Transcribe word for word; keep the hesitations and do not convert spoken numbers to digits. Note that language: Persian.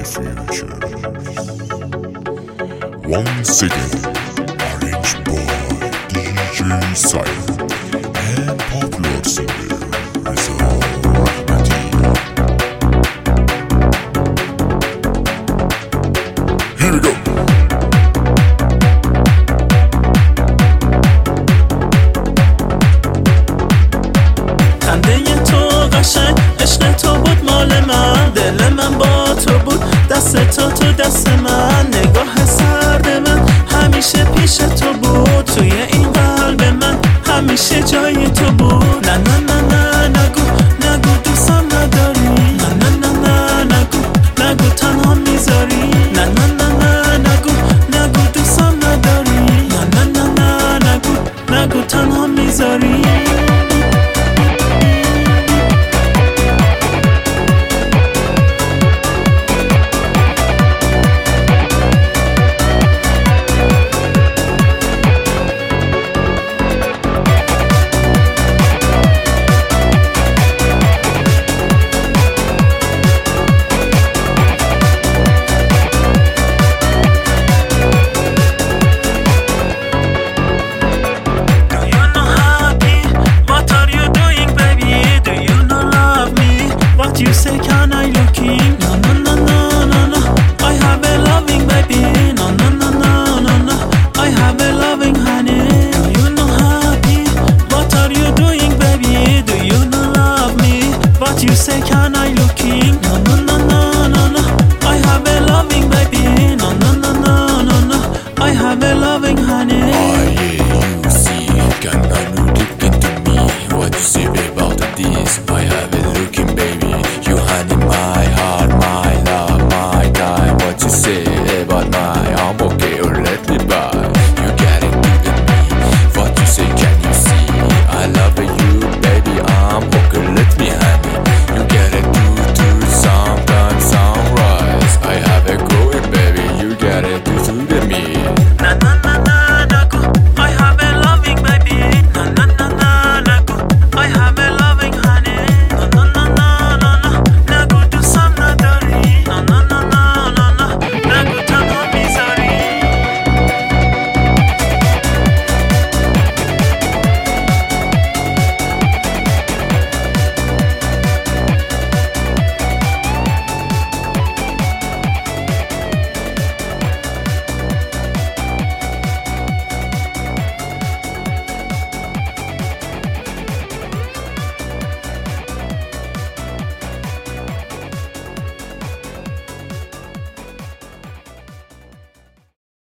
the future. Once again, arranged by D J Silent and popular singer Reza Rahmati. Here we go. خنده تو قشنگ عشق تو بود مال من، دل من با تو بود، دست تو تو دست من، نگاه سرد من همیشه پیش تو بود، توی این قلب من همیشه جای تو بود. نه نه نه نه نگو نگو دوستم نداری، نه نه نه نه نگو نگو تنها میذاری، نه نه نه نه نگو نگو دوستم نداری، نه نه نه نه نگو نگو تنها میذاری. You say can I looking? No no no no no no. I have a loving baby. No no no no no no. I have a loving honey. Do you not happy? What are you doing, baby? Do you not love me? But you say can I looking? No no no no no no. I have a loving baby. No no no no no no. I have a loving honey. Oh yeah, you see, can I look into me? What you say about this? I have a looking baby. You hand in my heart, my love, my time. What you say about my I'm okay or let me by? You gotta give it me. What you say, can you see? I love you, baby. I'm okay, let me have.